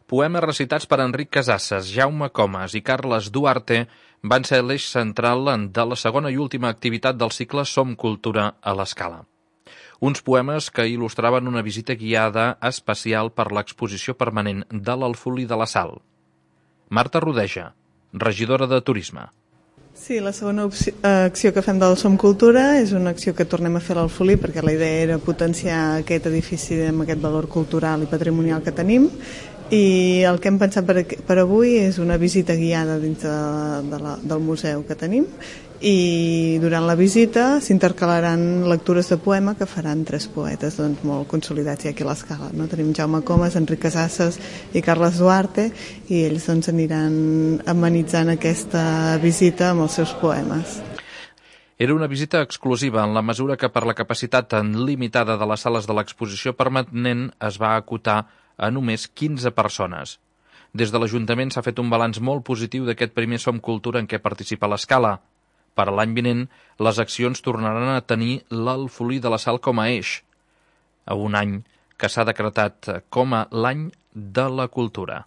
Poemes recitats per Enric Casasses, Jaume Comas i Carles Duarte van ser l'eix central de la segona i última activitat del cicle Som Cultura a l'Escala. Uns poemes que il·lustraven una visita guiada especial per l'exposició permanent de l'Alfolí de la Sal. Marta Rodeja, regidora de Turisme. Sí, la segona acció que fem del Som Cultura és una acció que tornem a fer a l'Alfolí perquè la idea era potenciar aquest edifici amb aquest valor cultural i patrimonial que tenim, i el que hem pensat per avui és una visita guiada dins del museu que tenim, i durant la visita s'intercalaran lectures de poema que faran tres poetes molt consolidats aquí a l'Escala. Tenim Jaume Comas, Enric Casasses i Carles Duarte, i ells aniran amenitzant aquesta visita amb els seus poemes. Era una visita exclusiva en la mesura que per la capacitat tan limitada de les sales de l'exposició permanent es va acotar a només 15 persones. Des de l'Ajuntament s'ha fet un balanç molt positiu d'aquest primer Som Cultura en què participa l'Escala. Per a l'any vinent, les accions tornaran a tenir l'Alfolí de la Sal com a eix, a un any que s'ha decretat com a l'any de la cultura.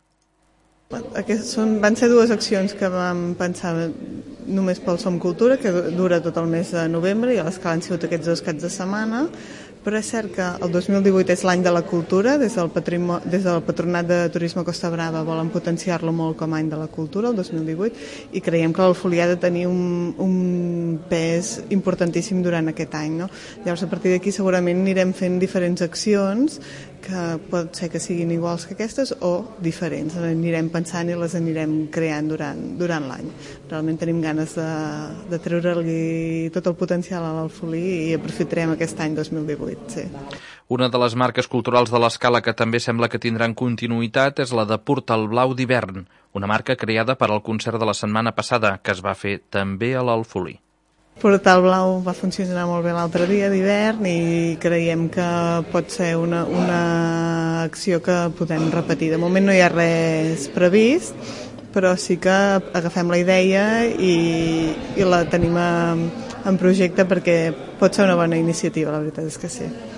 Van ser dues accions que vam pensar només pel Som Cultura, que dura tot el mes de novembre, i a l'Escala han sigut aquests 2 caps de setmana, però és cert que el 2018 és l'any de la cultura. Des del Patronat de Turisme Costa Brava volen potenciar-lo molt com a any de la cultura, el 2018, i creiem que l'Alfolí ha de tenir un pes importantíssim durant aquest any. Llavors, a partir d'aquí segurament anirem fent diferents accions que pot ser que siguin iguals que aquestes o diferents. Anirem pensant i les anirem creant durant l'any. Realment tenim ganes de treure-li tot el potencial a l'Alfolí i aprofitarem aquest any 2018. Sí. Una de les marques culturals de l'Escala que també sembla que tindran continuïtat és la de Portal Blau d'hivern, una marca creada per al concert de la setmana passada, que es va fer també a l'Alfolí. Portal Blau va funcionar molt bé l'altre dia d'hivern i creiem que pot ser una acció que podem repetir. De moment no hi ha res previst, però sí que agafem la idea i la tenim en projecte perquè pot ser una bona iniciativa, la veritat és que sí.